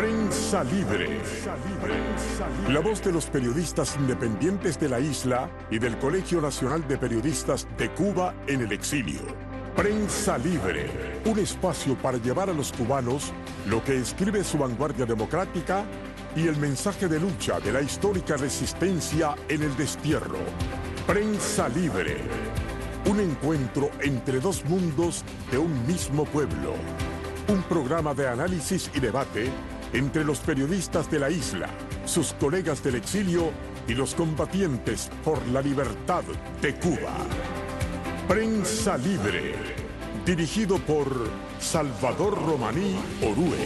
Prensa Libre. La voz de los periodistas independientes de la isla y del Colegio Nacional de Periodistas de Cuba en el exilio. Prensa Libre, un espacio para llevar a los cubanos lo que escribe su vanguardia democrática y el mensaje de lucha de la histórica resistencia en el destierro. Prensa Libre, un encuentro entre dos mundos de un mismo pueblo. Un programa de análisis y debate entre los periodistas de la isla, sus colegas del exilio y los combatientes por la libertad de Cuba. Prensa Libre, dirigido por Salvador Romaní Orue.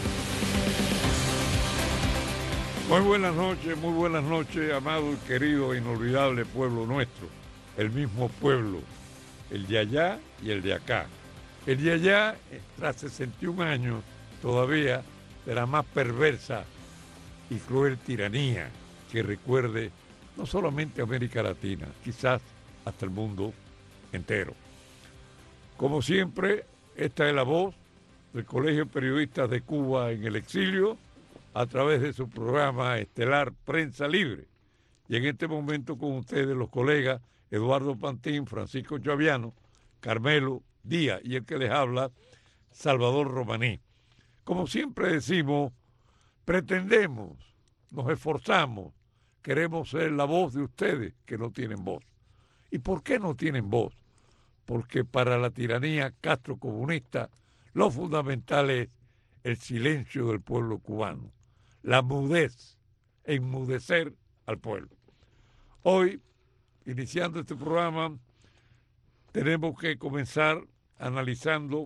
Muy buenas noches, amado y querido e inolvidable pueblo nuestro. El mismo pueblo, el de allá y el de acá. El de allá, tras 61 años, todavía de la más perversa y cruel tiranía que recuerde no solamente América Latina, quizás hasta el mundo entero. Como siempre, esta es la voz del Colegio de Periodistas de Cuba en el exilio a través de su programa estelar Prensa Libre. Y en este momento con ustedes los colegas Eduardo Pantín, Francisco Chaviano, Carmelo Díaz y el que les habla, Salvador Romaní. Como siempre decimos, pretendemos, nos esforzamos, queremos ser la voz de ustedes que no tienen voz. ¿Y por qué no tienen voz? Porque para la tiranía castrocomunista lo fundamental es el silencio del pueblo cubano, la mudez, enmudecer al pueblo. Hoy, iniciando este programa, tenemos que comenzar analizando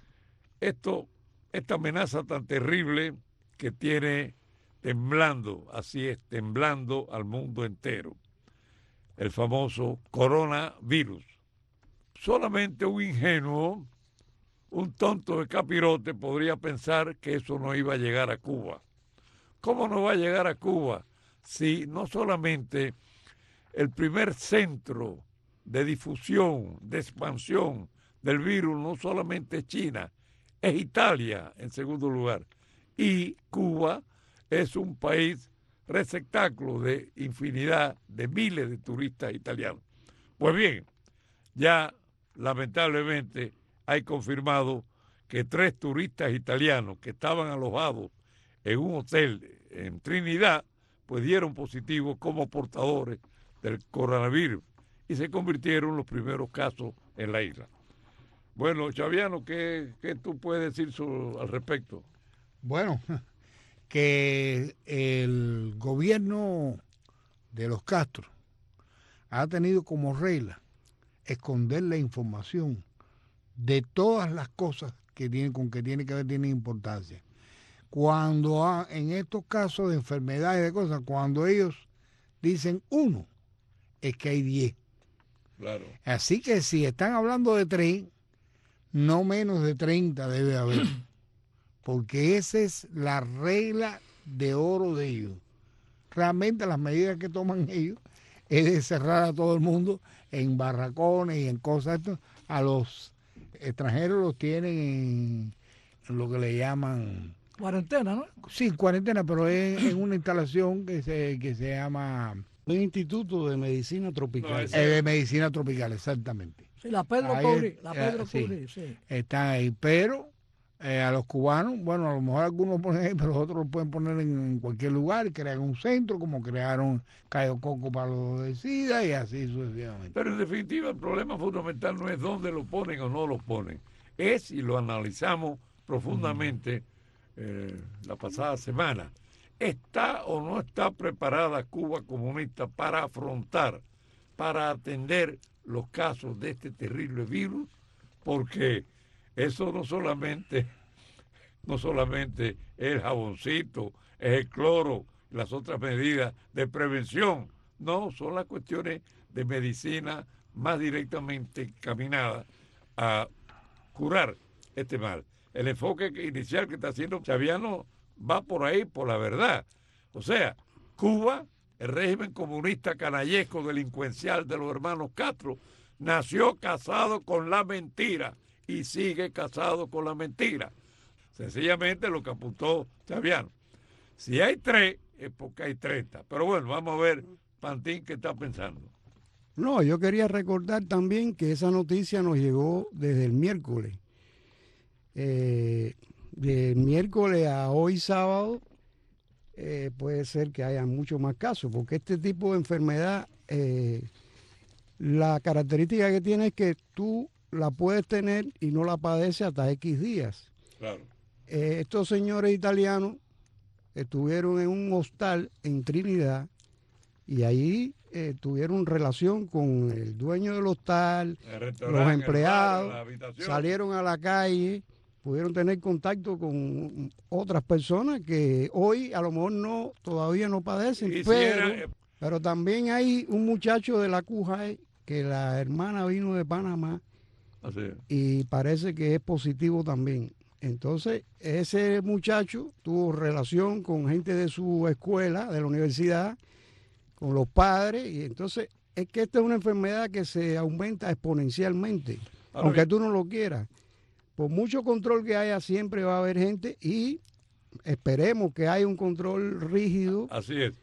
esta amenaza tan terrible que tiene temblando, así es, temblando al mundo entero. El famoso coronavirus. Solamente un ingenuo, un tonto de capirote podría pensar que eso no iba a llegar a Cuba. ¿Cómo no va a llegar a Cuba si no solamente el primer centro de difusión, de expansión del virus, no solamente China, es Italia en segundo lugar, y Cuba es un país receptáculo de infinidad de miles de turistas italianos? Pues bien, ya lamentablemente hay confirmado que 3 turistas italianos que estaban alojados en un hotel en Trinidad, pues dieron positivo como portadores del coronavirus y se convirtieron en los primeros casos en la isla. Bueno, Chaviano, ¿qué tú puedes decir al respecto? Bueno, que el gobierno de los Castro ha tenido como regla esconder la información de todas las cosas que tienen que ver, tienen importancia. Cuando en estos casos de enfermedades, de cosas, cuando ellos dicen 1, es que hay 10. Claro. Así que si están hablando de 3, no menos de 30 debe haber, porque esa es la regla de oro de ellos. Realmente las medidas que toman ellos es de cerrar a todo el mundo en barracones y en cosas. A los extranjeros los tienen en lo que le llaman cuarentena, ¿no? Sí, cuarentena, pero es en una instalación que se llama un instituto de medicina tropical. De medicina tropical, exactamente. Sí, la Pedro Cubrí, sí. Están ahí, pero a los cubanos, bueno, a lo mejor algunos lo ponen ahí, pero otros lo pueden poner en cualquier lugar y crean un centro, como crearon Cayo Coco para los de SIDA y así sucesivamente. Pero en definitiva el problema fundamental no es dónde lo ponen o no lo ponen, es, y lo analizamos profundamente la pasada semana, ¿está o no está preparada Cuba comunista para afrontar, para atender los casos de este terrible virus? Porque eso no solamente es el jaboncito, es el cloro, las otras medidas de prevención. No, son las cuestiones de medicina más directamente encaminadas a curar este mal. El enfoque inicial que está haciendo Chaviano va por ahí, por la verdad. O sea, Cuba, el régimen comunista canallesco delincuencial de los hermanos Castro, nació casado con la mentira y sigue casado con la mentira. Sencillamente lo que apuntó Chaviano. Si hay 3, es porque hay 30. Pero bueno, vamos a ver, Pantín, ¿qué está pensando? No, yo quería recordar también que esa noticia nos llegó desde el miércoles. De miércoles a hoy sábado puede ser que haya muchos más casos, porque este tipo de enfermedad, la característica que tiene es que tú la puedes tener y no la padeces hasta X días. Claro. Estos señores italianos estuvieron en un hostal en Trinidad y ahí tuvieron relación con el dueño del hostal, los empleados, salieron a la calle, pudieron tener contacto con otras personas que hoy a lo mejor todavía no padecen, pero también hay un muchacho de la CUJAE que la hermana vino de Panamá y parece que es positivo también. Entonces, ese muchacho tuvo relación con gente de su escuela, de la universidad, con los padres, y entonces es que esta es una enfermedad que se aumenta exponencialmente, aunque tú no lo quieras. Por mucho control que haya, siempre va a haber gente y esperemos que haya un control rígido. Así es.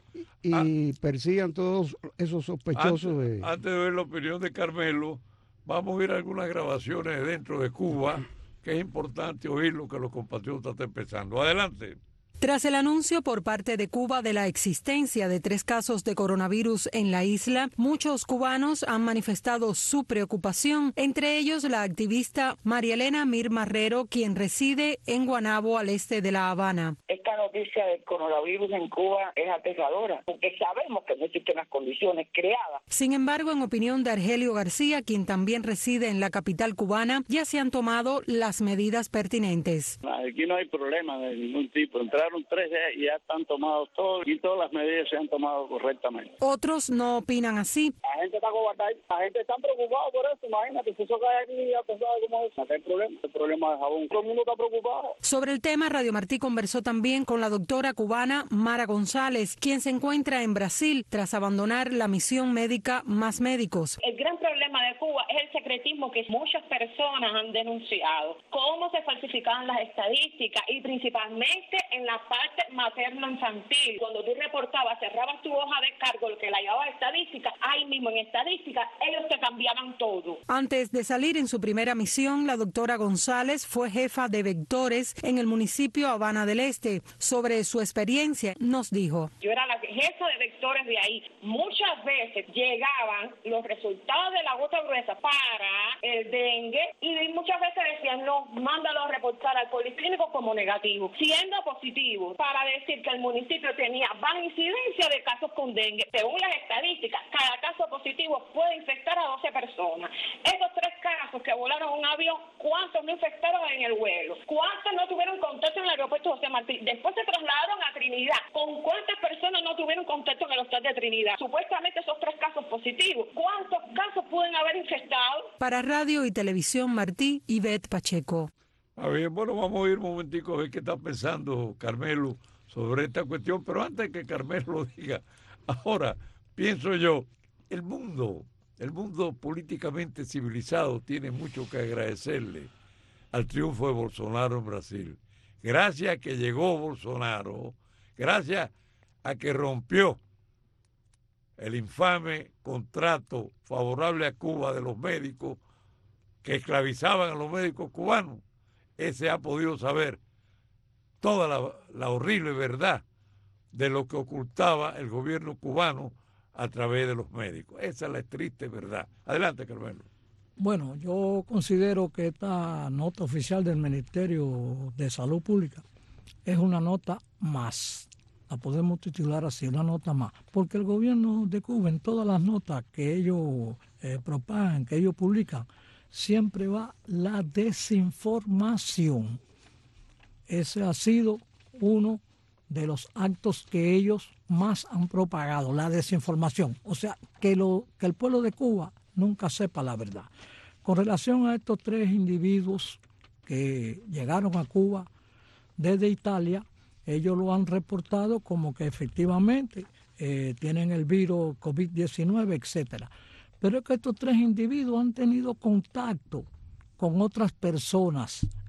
Y persigan todos esos sospechosos. Antes de ver la opinión de Carmelo, vamos a ver algunas grabaciones dentro de Cuba, que es importante oír lo que los compatriotas están pensando. Adelante. Tras el anuncio por parte de Cuba de la existencia de 3 casos de coronavirus en la isla, muchos cubanos han manifestado su preocupación, entre ellos la activista María Elena Mir Marrero, quien reside en Guanabo, al este de La Habana. Esta noticia del coronavirus en Cuba es aterradora, porque sabemos que no existen las condiciones creadas. Sin embargo, en opinión de Argelio García, quien también reside en la capital cubana, ya se han tomado las medidas pertinentes. Aquí no hay problema de ningún tipo. Entraron 3 y ya están tomados todos y todas las medidas se han tomado correctamente. Otros no opinan así. La gente está cobardada, la gente está preocupada por eso. Imagínate, si eso cae aquí ya pensaba cómo es. No hay problema, el problema de jabón. Todo el mundo está preocupado. Sobre el tema, Radio Martí conversó también con la doctora cubana Mara González, quien se encuentra en Brasil tras abandonar la misión médica Más Médicos. El gran problema de Cuba es el secretismo que muchas personas han denunciado. Cómo se falsificaban las estadísticas y principalmente en la parte materno-infantil. Cuando tú reportabas, cerrabas tu hoja de cargo, lo que la llevaba a estadística, ahí mismo en estadística, ellos te cambiaban todo. Antes de salir en su primera misión, la doctora González fue jefa de vectores en el municipio Habana del Este. Sobre su experiencia, nos dijo: yo era la jefa de vectores de ahí. Muchas veces llegaban los resultados de la gota gruesa para el dengue y muchas veces decían, no, mándalo a reportar al policlínico como negativo, siendo positivo, para decir que el municipio tenía baja incidencia de casos con dengue. Según las estadísticas, cada caso positivo puede infectar a 12 personas. Esos 3 casos que volaron un avión, ¿cuántos no infectaron en el vuelo? ¿Cuántos no tuvieron contacto en el aeropuerto José Martí? Después se trasladaron a Trinidad. ¿Con cuántas personas no tuvieron contacto en el hospital de Trinidad? Supuestamente esos 3 casos positivos. ¿Cuántos casos pueden haber infectado? Para Radio y Televisión Martí, Ivette Pacheco. Bien, bueno, vamos a ir un momentico a ver qué está pensando Carmelo sobre esta cuestión, pero antes que Carmelo lo diga, ahora pienso yo, el mundo políticamente civilizado tiene mucho que agradecerle al triunfo de Bolsonaro en Brasil. Gracias a que llegó Bolsonaro, gracias a que rompió el infame contrato favorable a Cuba de los médicos que esclavizaban a los médicos cubanos, ese ha podido saber toda la horrible verdad de lo que ocultaba el gobierno cubano a través de los médicos. Esa es la triste verdad. Adelante, Carmelo. Bueno, yo considero que esta nota oficial del Ministerio de Salud Pública es una nota más. La podemos titular así, una nota más. Porque el gobierno de Cuba, en todas las notas que ellos propagan, que ellos publican, siempre va la desinformación. Ese ha sido uno de los actos que ellos más han propagado, la desinformación. O sea, que el pueblo de Cuba nunca sepa la verdad. Con relación a estos 3 individuos que llegaron a Cuba desde Italia, ellos lo han reportado como que efectivamente tienen el virus COVID-19, etcétera. Pero es que estos 3 individuos han tenido contacto con otras personas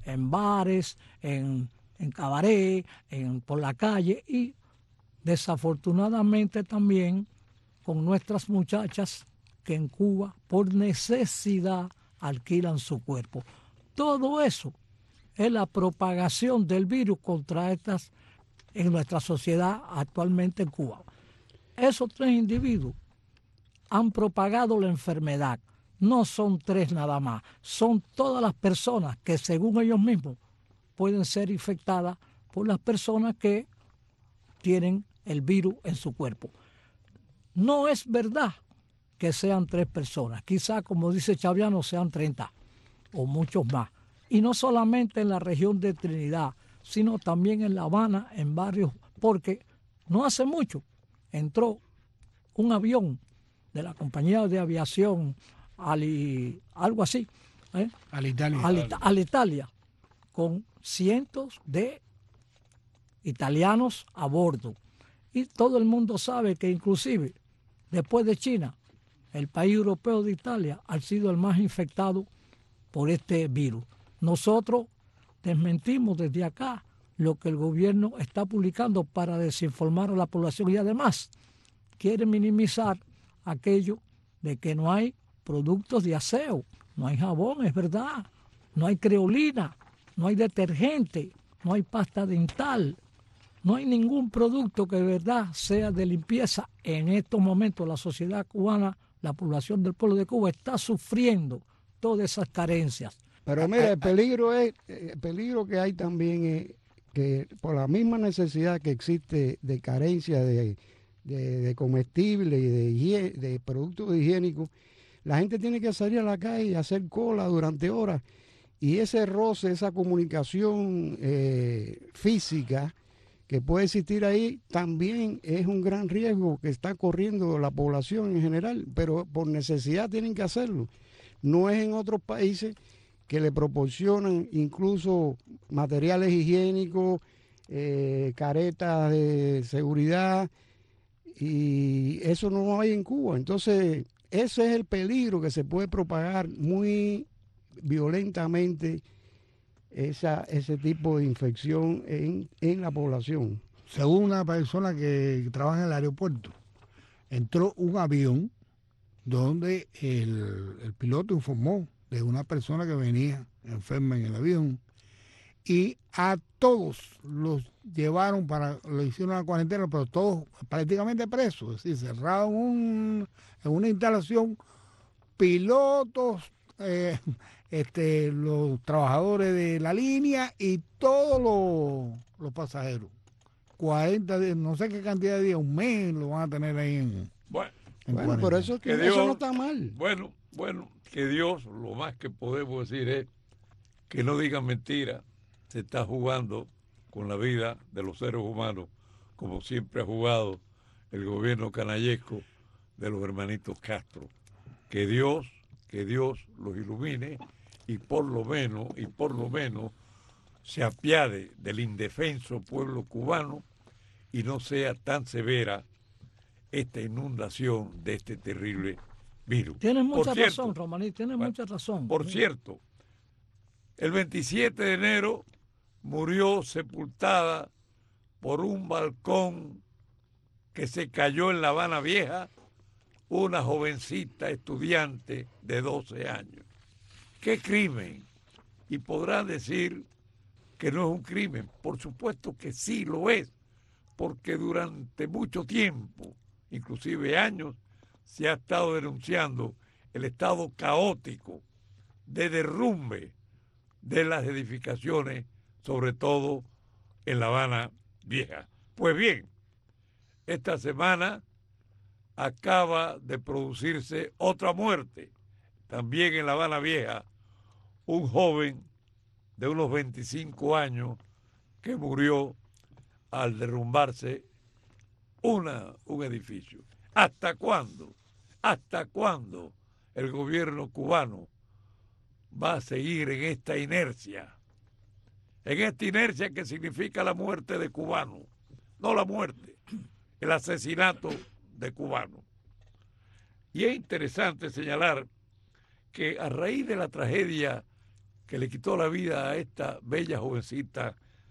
en bares, en cabaret, por la calle y desafortunadamente también con nuestras muchachas que en Cuba por necesidad alquilan su cuerpo. Todo eso es la propagación del virus contra estas en nuestra sociedad actualmente en Cuba. Esos 3 individuos han propagado la enfermedad. No son 3 nada más, son todas las personas que según ellos mismos pueden ser infectadas por las personas que tienen el virus en su cuerpo. No es verdad que sean 3 personas, quizá como dice Chaviano sean 30 o muchos más. Y no solamente en la región de Trinidad, sino también en La Habana, en barrios, porque no hace mucho entró un avión de la compañía de aviación algo así, Alitalia, con cientos de italianos a bordo. Y todo el mundo sabe que inclusive después de China, el país europeo de Italia ha sido el más infectado por este virus. Nosotros desmentimos desde acá lo que el gobierno está publicando para desinformar a la población y además quiere minimizar aquello de que no hay productos de aseo, no hay jabón, es verdad, no hay creolina, no hay detergente, no hay pasta dental, no hay ningún producto que de verdad sea de limpieza. En estos momentos la sociedad cubana, la población del pueblo de Cuba está sufriendo todas esas carencias. Pero mira, el peligro que hay también es que por la misma necesidad que existe de carencia de comestibles y de productos higiénicos, la gente tiene que salir a la calle y hacer cola durante horas. Y ese roce, esa comunicación física que puede existir ahí, también es un gran riesgo que está corriendo la población en general, pero por necesidad tienen que hacerlo. No es en otros países que le proporcionan incluso materiales higiénicos, caretas de seguridad, y eso no lo hay en Cuba. Entonces, ese es el peligro que se puede propagar muy violentamente ese tipo de infección en la población. Según una persona que trabaja en el aeropuerto, entró un avión donde el piloto informó de una persona que venía enferma en el avión y a todos los llevaron lo hicieron a la cuarentena, pero todos prácticamente presos, es decir, cerrados en una instalación, pilotos, los trabajadores de la línea y todos los pasajeros. 40 días, no sé qué cantidad de días, un mes lo van a tener ahí en bueno, por eso que Dios, eso no está mal. Bueno, que Dios, lo más que podemos decir es que no digan mentira. Se está jugando con la vida de los seres humanos, como siempre ha jugado el gobierno canallesco de los hermanitos Castro. Que Dios los ilumine y por lo menos se apiade del indefenso pueblo cubano y no sea tan severa esta inundación de este terrible virus. Tienes mucha razón, Romaní, tienes mucha razón. Por cierto, el 27 de enero murió sepultada por un balcón que se cayó en La Habana Vieja una jovencita estudiante de 12 años. ¿Qué crimen? Y podrán decir que no es un crimen. Por supuesto que sí lo es, porque durante mucho tiempo, inclusive años, se ha estado denunciando el estado caótico de derrumbe de las edificaciones, sobre todo en La Habana Vieja. Pues bien, esta semana acaba de producirse otra muerte, también en La Habana Vieja, un joven de unos 25 años que murió al derrumbarse un edificio. ¿Hasta cuándo? ¿Hasta cuándo el gobierno cubano va a seguir en esta inercia? En esta inercia que significa la muerte de cubanos, no la muerte, el asesinato de cubanos. Y es interesante señalar que a raíz de la tragedia que le quitó la vida a esta bella jovencita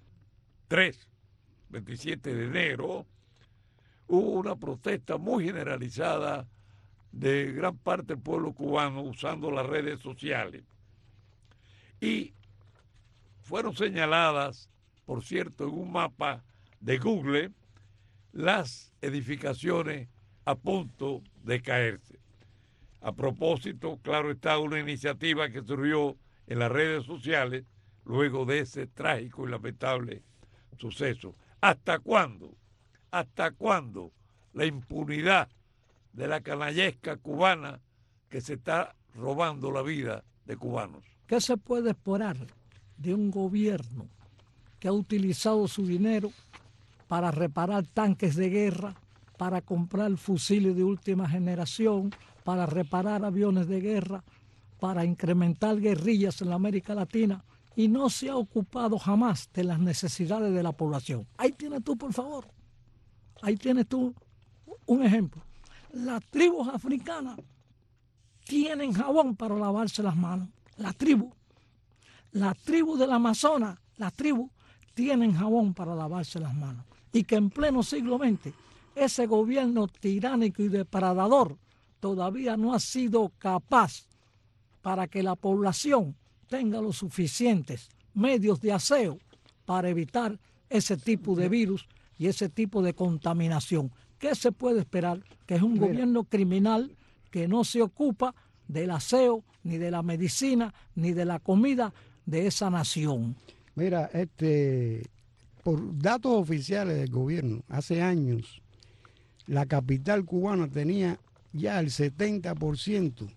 27 de enero, hubo una protesta muy generalizada de gran parte del pueblo cubano usando las redes sociales. Y fueron señaladas, por cierto, en un mapa de Google, las edificaciones a punto de caerse. A propósito, claro está, una iniciativa que surgió en las redes sociales luego de ese trágico y lamentable suceso. ¿Hasta cuándo? ¿Hasta cuándo la impunidad de la canallesca cubana que se está robando la vida de cubanos? ¿Qué se puede esperar de un gobierno que ha utilizado su dinero para reparar tanques de guerra, para comprar fusiles de última generación, para reparar aviones de guerra, para incrementar guerrillas en la América Latina, y no se ha ocupado jamás de las necesidades de la población? Ahí tienes tú, por favor. Ahí tienes tú un ejemplo. Las tribus africanas tienen jabón para lavarse las manos. Las tribus del Amazonas, las tribus tienen jabón para lavarse las manos. Y que en pleno siglo XX, ese gobierno tiránico y depredador todavía no ha sido capaz para que la población tenga los suficientes medios de aseo para evitar ese tipo de virus y ese tipo de contaminación. ¿Qué se puede esperar? Que es un gobierno criminal que no se ocupa del aseo, ni de la medicina, ni de la comida de esa nación. Mira, por datos oficiales del gobierno, hace años, la capital cubana tenía ya el 70%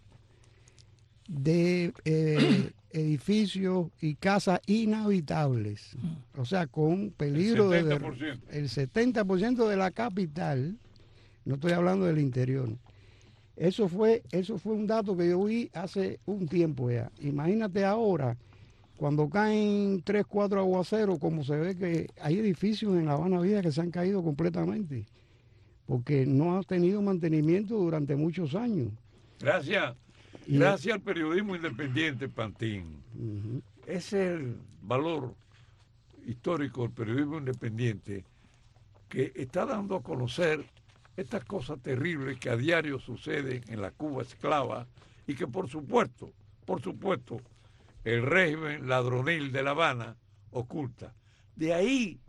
de edificios y casas inhabitables, o sea, con peligro de el 70% de la capital, no estoy hablando del interior. Eso fue un dato que yo vi hace un tiempo ya. Imagínate ahora, cuando caen 3, 4 aguaceros, como se ve que hay edificios en La Habana Vieja que se han caído completamente, porque no ha tenido mantenimiento durante muchos años. Gracias al periodismo independiente, Pantín. Ese es el valor histórico del periodismo independiente, que está dando a conocer estas cosas terribles que a diario suceden en la Cuba esclava y que por supuesto, el régimen ladronil de La Habana oculta. De ahí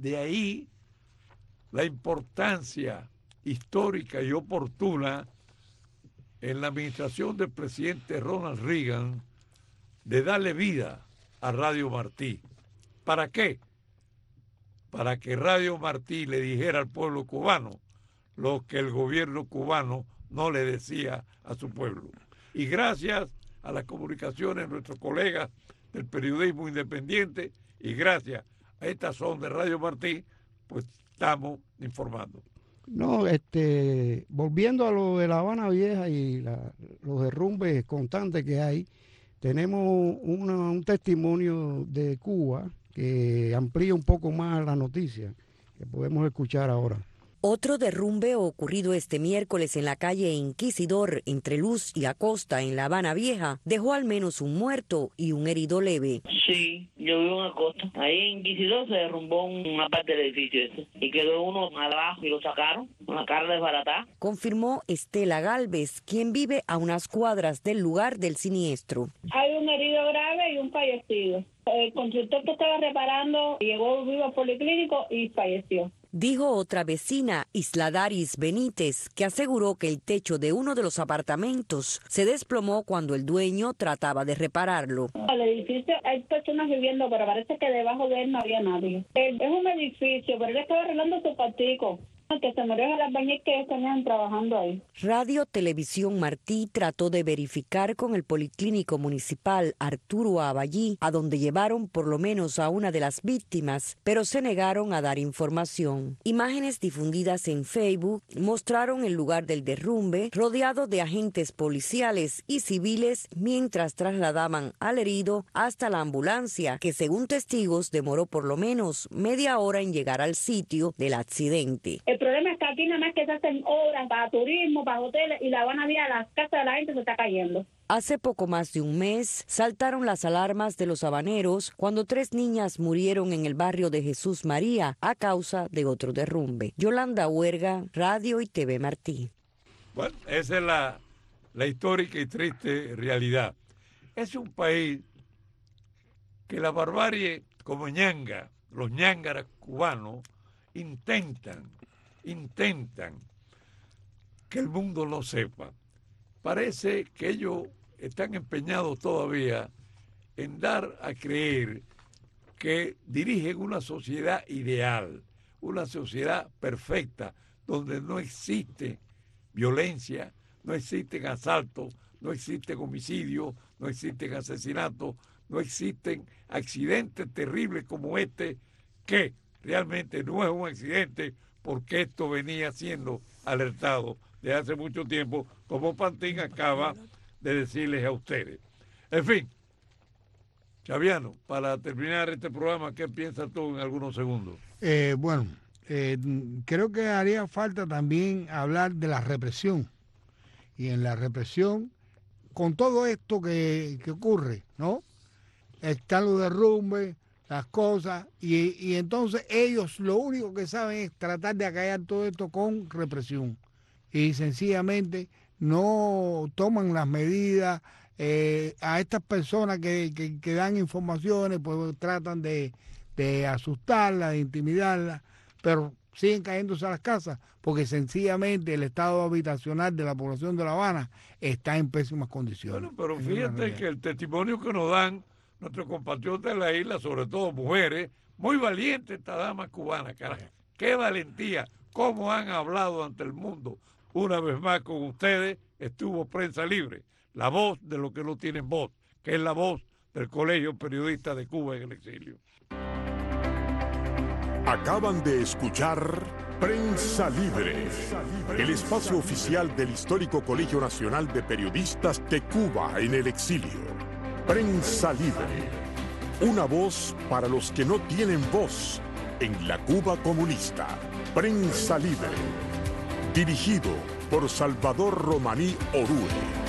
la importancia histórica y oportuna en la administración del presidente Ronald Reagan de darle vida a Radio Martí. ¿Para qué? Para que Radio Martí le dijera al pueblo cubano lo que el gobierno cubano no le decía a su pueblo. Y gracias a las comunicaciones de nuestros colegas del periodismo independiente y gracias a esta sonda de Radio Martí, pues estamos informando. No, volviendo a lo de La Habana Vieja y los derrumbes constantes que hay, tenemos un testimonio de Cuba que amplía un poco más la noticia, que podemos escuchar ahora. Otro derrumbe ocurrido este miércoles en la calle Inquisidor, entre Luz y Acosta, en La Habana Vieja, dejó al menos un muerto y un herido leve. Sí, yo vivo en Acosta. Ahí en Inquisidor se derrumbó una parte del edificio ese y quedó uno abajo y lo sacaron, una cara desbaratada. Confirmó Estela Galvez, quien vive a unas cuadras del lugar del siniestro. Hay un herido grave y un fallecido. El constructor que estaba reparando llegó vivo al policlínico y falleció. Dijo otra vecina, Isla Daris Benítez, que aseguró que el techo de uno de los apartamentos se desplomó cuando el dueño trataba de repararlo. El edificio hay personas viviendo, pero parece que debajo de él no había nadie. Es un edificio, pero él estaba arreglando su partico. Que se murió el albañil que estaban trabajando ahí. Radio Televisión Martí trató de verificar con el Policlínico Municipal Arturo Aballí, a donde llevaron por lo menos a una de las víctimas, pero se negaron a dar información. Imágenes difundidas en Facebook mostraron el lugar del derrumbe, rodeado de agentes policiales y civiles, mientras trasladaban al herido hasta la ambulancia, que según testigos demoró por lo menos media hora en llegar al sitio del accidente. El problema es que aquí nada más que se hacen obras para turismo, para hoteles, y La Habana Vieja, las casas de la gente se está cayendo. Hace poco más de un mes saltaron las alarmas de los habaneros cuando 3 niñas murieron en el barrio de Jesús María a causa de otro derrumbe. Yolanda Huerga, Radio y TV Martí. Bueno, esa es la histórica y triste realidad. Es un país que la barbarie, como ñanga, los ñángaras cubanos, intentan que el mundo lo sepa. Parece que ellos están empeñados todavía en dar a creer que dirigen una sociedad ideal, una sociedad perfecta, donde no existe violencia, no existen asaltos, no existen homicidios, no existen asesinatos, no existen accidentes terribles como este, que realmente no es un accidente porque esto venía siendo alertado de hace mucho tiempo, como Pantín acaba de decirles a ustedes. En fin, Chaviano, para terminar este programa, ¿qué piensas tú en algunos segundos? Creo que haría falta también hablar de la represión. Y en la represión, con todo esto que ocurre, ¿no? Están los derrumbes, las cosas, y entonces ellos lo único que saben es tratar de acallar todo esto con represión. Y sencillamente no toman las medidas. A estas personas que dan informaciones, pues tratan de asustarlas, de intimidarlas, pero siguen cayéndose a las casas porque sencillamente el estado habitacional de la población de La Habana está en pésimas condiciones. Bueno, pero fíjate que el testimonio que nos dan nuestros compatriotas de la isla, sobre todo mujeres, muy valientes estas damas cubanas, carajo. ¡Qué valentía! ¿Cómo han hablado ante el mundo? Una vez más con ustedes estuvo Prensa Libre, la voz de los que no tienen voz, que es la voz del Colegio Periodista de Cuba en el Exilio. Acaban de escuchar Prensa Libre, el espacio oficial del histórico Colegio Nacional de Periodistas de Cuba en el Exilio. Prensa Libre, una voz para los que no tienen voz en la Cuba comunista. Prensa Libre, dirigido por Salvador Romaní Orue.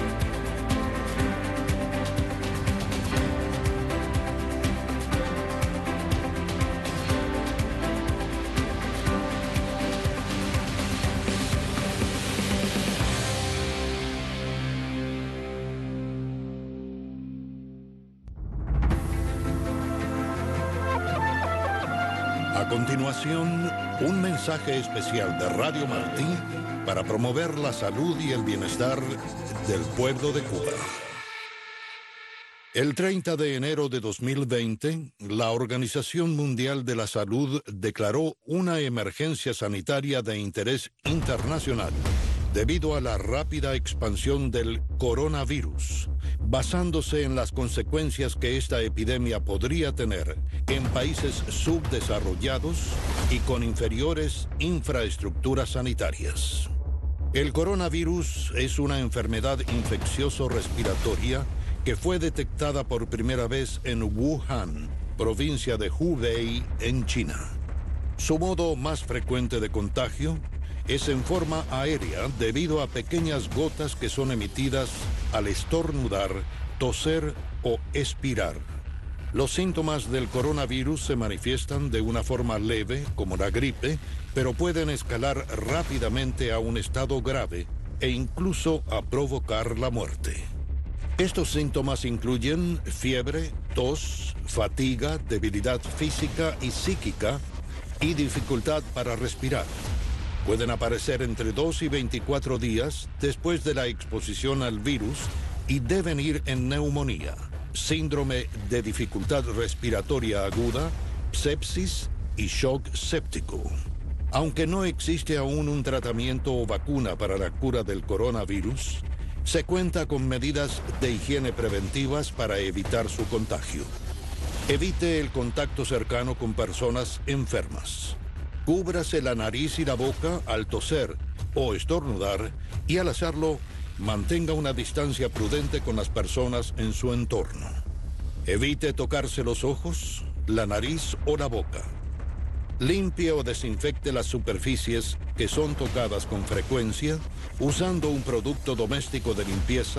A continuación, un mensaje especial de Radio Martí para promover la salud y el bienestar del pueblo de Cuba. El 30 de enero de 2020, la Organización Mundial de la Salud declaró una emergencia sanitaria de interés internacional debido a la rápida expansión del coronavirus, basándose en las consecuencias que esta epidemia podría tener en países subdesarrollados y con inferiores infraestructuras sanitarias. El coronavirus es una enfermedad infeccioso-respiratoria que fue detectada por primera vez en Wuhan, provincia de Hubei, en China. Su modo más frecuente de contagio es en forma aérea debido a pequeñas gotas que son emitidas al estornudar, toser o expirar. Los síntomas del coronavirus se manifiestan de una forma leve, como la gripe, pero pueden escalar rápidamente a un estado grave e incluso a provocar la muerte. Estos síntomas incluyen fiebre, tos, fatiga, debilidad física y psíquica y dificultad para respirar. Pueden aparecer entre 2 y 24 días después de la exposición al virus y deben ir en neumonía, síndrome de dificultad respiratoria aguda, sepsis y shock séptico. Aunque no existe aún un tratamiento o vacuna para la cura del coronavirus, se cuenta con medidas de higiene preventivas para evitar su contagio. Evite el contacto cercano con personas enfermas. Cúbrase la nariz y la boca al toser o estornudar y al hacerlo, mantenga una distancia prudente con las personas en su entorno. Evite tocarse los ojos, la nariz o la boca. Limpie o desinfecte las superficies que son tocadas con frecuencia usando un producto doméstico de limpieza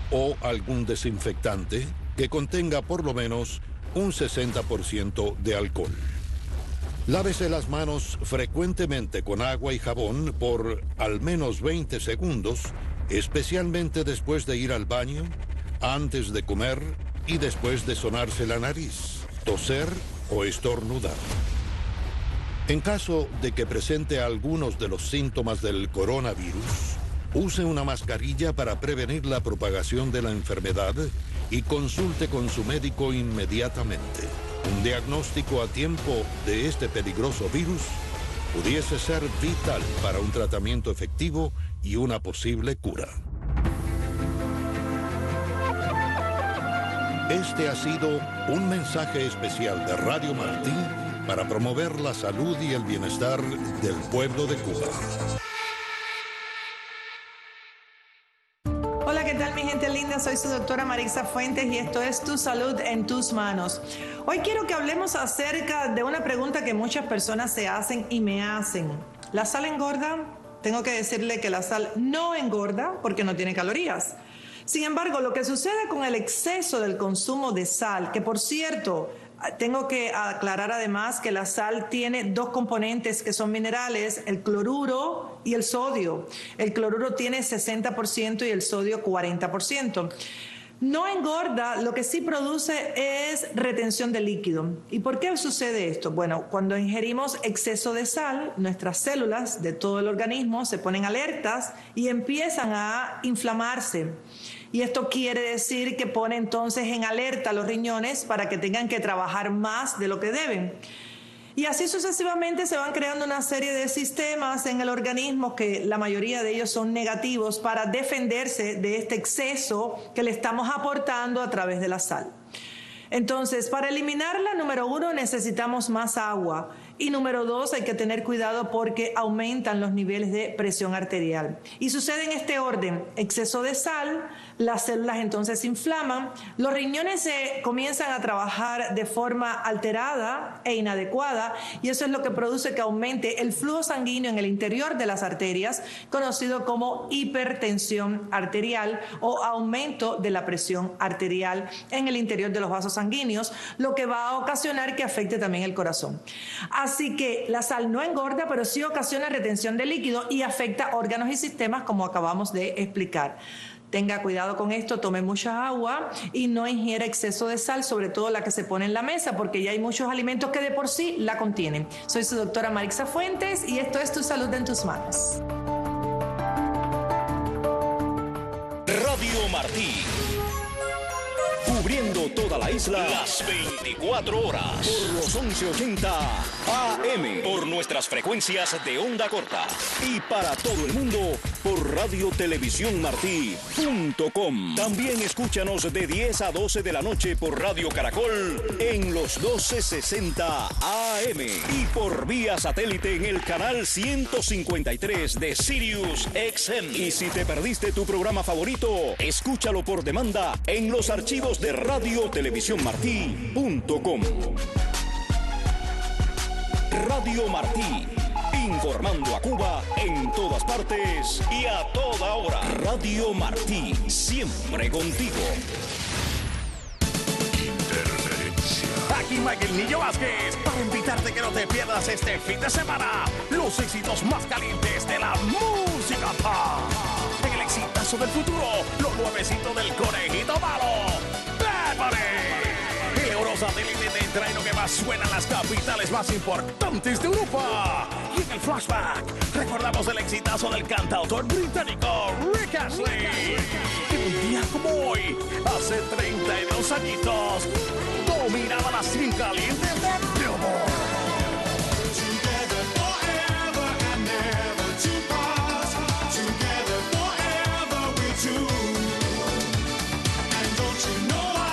o algún desinfectante que contenga por lo menos un 60% de alcohol. Lávese las manos frecuentemente con agua y jabón por al menos 20 segundos, especialmente después de ir al baño, antes de comer y después de sonarse la nariz, toser o estornudar. En caso de que presente algunos de los síntomas del coronavirus, use una mascarilla para prevenir la propagación de la enfermedad y consulte con su médico inmediatamente. Un diagnóstico a tiempo de este peligroso virus pudiese ser vital para un tratamiento efectivo y una posible cura. Este ha sido un mensaje especial de Radio Martí para promover la salud y el bienestar del pueblo de Cuba. Hola, ¿qué tal mi gente linda? Soy su doctora Marixa Fuentes y esto es Tu Salud en Tus Manos. Hoy quiero que hablemos acerca de una pregunta que muchas personas se hacen y me hacen. ¿La sal engorda? Tengo que decirle que la sal no engorda porque no tiene calorías. Sin embargo, lo que sucede con el exceso del consumo de sal, que por cierto, tengo que aclarar además que la sal tiene dos componentes que son minerales, el cloruro y el sodio. El cloruro tiene 60% y el sodio 40%. No engorda, lo que sí produce es retención de líquido. ¿Y por qué sucede esto? Bueno, cuando ingerimos exceso de sal, nuestras células de todo el organismo se ponen alertas y empiezan a inflamarse. Y esto quiere decir que pone entonces en alerta los riñones para que tengan que trabajar más de lo que deben. Y así sucesivamente se van creando una serie de sistemas en el organismo que la mayoría de ellos son negativos para defenderse de este exceso que le estamos aportando a través de la sal. Entonces, para eliminarla, número 1, necesitamos más agua. Y número 2, hay que tener cuidado porque aumentan los niveles de presión arterial. Y sucede en este orden: exceso de sal, las células entonces se inflaman, los riñones se comienzan a trabajar de forma alterada e inadecuada, y eso es lo que produce que aumente el flujo sanguíneo en el interior de las arterias, conocido como hipertensión arterial o aumento de la presión arterial en el interior de los vasos sanguíneos, lo que va a ocasionar que afecte también el corazón. Así que la sal no engorda, pero sí ocasiona retención de líquido y afecta órganos y sistemas, como acabamos de explicar. Tenga cuidado con esto, tome mucha agua y no ingiera exceso de sal, sobre todo la que se pone en la mesa, porque ya hay muchos alimentos que de por sí la contienen. Soy su doctora Marixa Fuentes y esto es Tu Salud en Tus Manos. Radio Martí. Cubriendo toda la isla las 24 horas por los 1180 AM, por nuestras frecuencias de onda corta y para todo el mundo por radiotelevisiónmartí.com. También escúchanos de 10 a 12 de la noche por Radio Caracol en los 1260 AM y por vía satélite en el canal 153 de Sirius XM. Y si te perdiste tu programa favorito, escúchalo por demanda en los archivos de radiotelevisiónmartí.com. Radio Martí, informando a Cuba en todas partes y a toda hora. Radio Martí, siempre contigo. Aquí Michael Niño Vázquez para invitarte que no te pierdas este fin de semana los éxitos más calientes de la música pop. En el exitazo del futuro, los nuevecitos del Conejito Malo, Bad Bunny. El Eurosatélite te trae lo que más suena en las capitales más importantes de Europa. Y en el flashback, recordamos el exitazo del cantautor británico Rick Astley. Que un día como hoy, hace 32 añitos, dominaba las 100 calientes de Billboard.